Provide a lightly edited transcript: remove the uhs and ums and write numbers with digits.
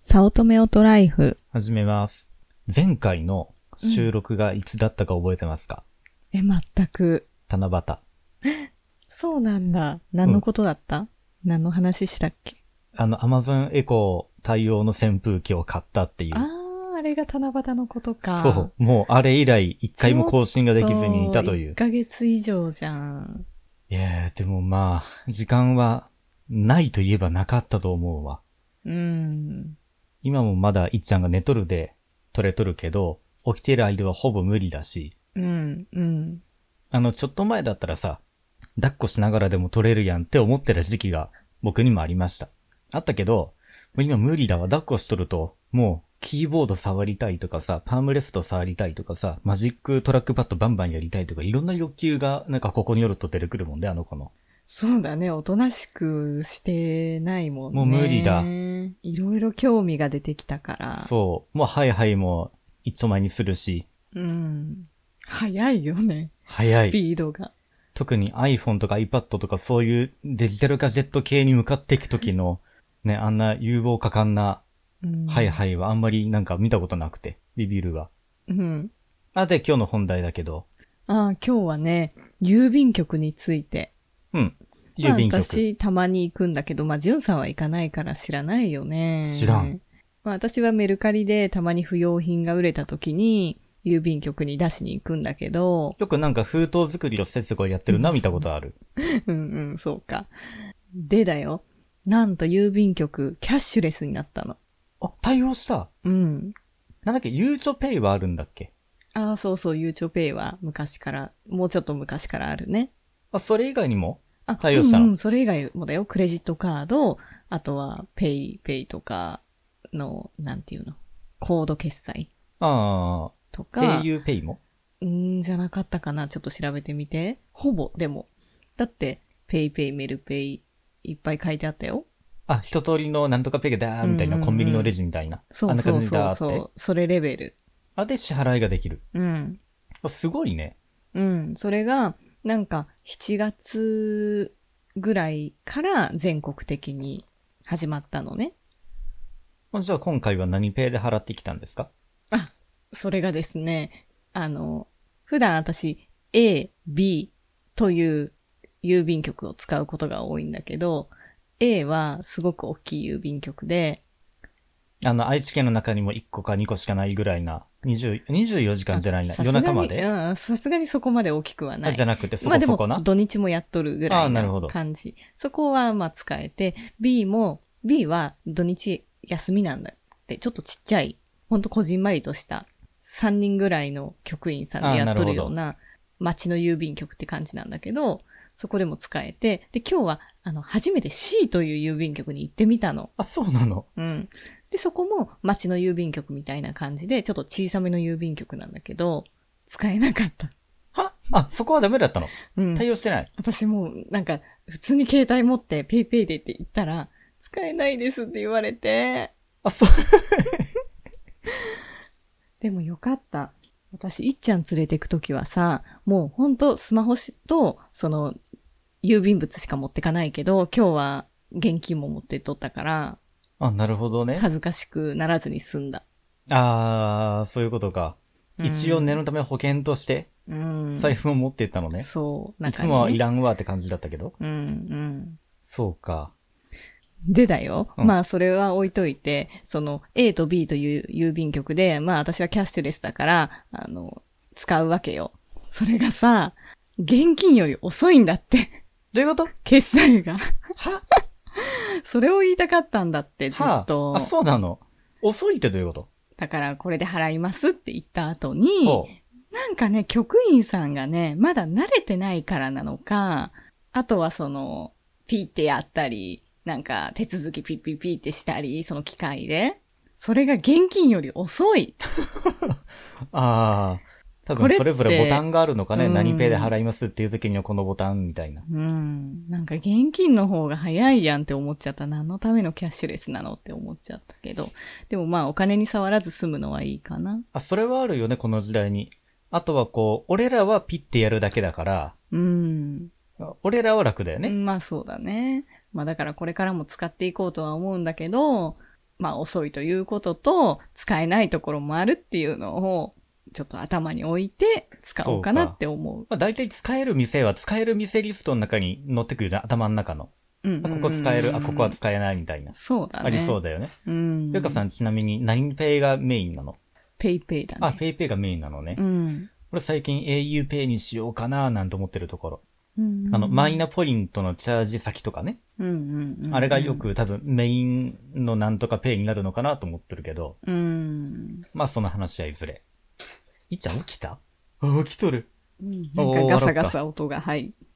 早乙女オトライフ。 始めます。前回の収録がいつだったか覚えてますか？ 全く。 七夕。 そうなんだ。何のことだった？何の話したっけ Amazon エコー対応の扇風機を買ったっていう。 あれが七夕のことか。 そう。もうあれ以来一回も更新ができずにいたという。 1ヶ月以上じゃん。 いやでもまあ、時間はないといえばなかったと思うわ。今もまだいっちゃんが寝とるで取れとるけど、起きてる間はほぼ無理だし。ちょっと前だったらさ、抱っこしながらでも取れるやんって思ってた時期が僕にもありました。あったけど、もう今無理だわ。抱っこしとると、もうキーボード触りたいとかさ、パームレスト触りたいとかさ、マジックトラックパッドバンバンやりたいとか、いろんな欲求がなんかここによると出てくるもんで、あの子の。 そうだね。おとなしくしてないもんね。 もう無理だ。 いろいろ興味が出てきたから。 そう。もうはいはいも一丁前にするし。 早いよね。 早い。 スピードが。 特に iPhone とか iPad とかそういうデジタルガジェット系に向かっていくときの、ね、あんな有望果敢な、はいはいはあんまりなんか見たことなくて、ビビるが。で、今日の本題だけど。 今日はね、郵便局について。 郵便局。 私、たまに行くんだけど、ジュンさんは行かないから知らないよね。 知らん。 私はメルカリでたまに不要品が売れた時に、郵便局に出しに行くんだけど。 よくなんか封筒作りの施設がやってるな、見たことある。 そうか。でだよ。なんと郵便局、キャッシュレスになったの。 あ、対応した。なんだっけ、ゆうちょペイはあるんだっけ？ そうそう、ゆうちょペイは昔から、もうちょっと昔からあるね。 それ以外にも対応したの？ それ以外もだよ。クレジットカード、あとはペイとかの、なんていうの、コード決済。とか。 au ペイも？ じゃなかったかな。ちょっと調べてみて。ほぼ、でも。だって、ペイ、メルペイ、いっぱい書いてあったよ。 一通りのなんとかペイがだーみたいな、コンビニのレジみたいな。 そう。それレベル。 で支払いができる。すごいね。 それが、なんか、7月ぐらいから全国的に始まったのね。 じゃあ今回は何ペイで払ってきたんですか？ それがですね、普段私 A、B という郵便局を使うことが多いんだけど、A はすごく大きい郵便局で、 愛知県の中にも1個か2個しかないぐらいな、24時間じゃないな、夜中まで？ さすがにそこまで大きくはない。 じゃなくてそこそこな。 でも土日もやっとるぐらいな感じ。そこは使えて、B は土日休みなんだって、ちょっとちっちゃい、ほんとこじんまりとした3人ぐらいの局員さんでやっとるような町の郵便局って感じなんだけど、そこでも使えて、で、今日は初めて C という郵便局に行ってみたの。 そうなの？ で、そこも町の郵便局みたいな感じで、ちょっと小さめの郵便局なんだけど、使えなかった。 そこはダメだったの？対応してない？ 私もなんか、普通に携帯持ってペイペイでって言ったら、使えないですって言われて。 そう。 でもよかった。私、いっちゃん連れてくときはさ、もうほんとスマホと、郵便物しか持ってかないけど、今日は現金も持ってっとったから、 なるほどね。 恥ずかしくならずに済んだ。 そういうことか。一応念のため保険として、財布を持っていったのね。 そう、 いつもはいらんわって感じだったけど。そうか。 でだよ。それは置いといて、A と B という郵便局で、私はキャッシュレスだから、使うわけよ。それがさ、現金より遅いんだって。 どういうこと？ 決済が。それを言いたかったんだって、ずっと。 そうなの？遅いってどういうこと？ だから、これで払いますって言った後に、なんかね、局員さんがね、まだ慣れてないからなのか、あとはピってやったり、なんか手続きピッピッピってしたり、その機械で。それが現金より遅い。 多分それぞれボタンがあるのかね。何ペイで払いますっていう時にはこのボタンみたいな。 なんか現金の方が早いやんって思っちゃった。何のためのキャッシュレスなのって思っちゃったけど。でもお金に触らず済むのはいいかな。 それはあるよね、この時代に。あとは俺らはピッてやるだけだから。俺らは楽だよね。 そうだね。だからこれからも使っていこうとは思うんだけど、 まあ遅いということと、使えないところもあるっていうのを、ちょっと頭に置いて使おうかなって思う。 まあ大体使える店は使える店リストの中に載ってくるよね、頭の中の。ここ使える、ここは使えないみたいな。 そうだね。 ありそうだよね。ゆかさんちなみに何ペイがメインなの？ ペイペイだね。 ペイペイがメインなのね。俺最近 au ペイにしようかななんて思ってるところ。マイナポイントのチャージ先とかね。あれがよく多分メインのなんとかペイになるのかなと思ってるけど。まあその話はいずれ。いっちゃん起きた？起きとる。 なんかガサガサ音が、はい。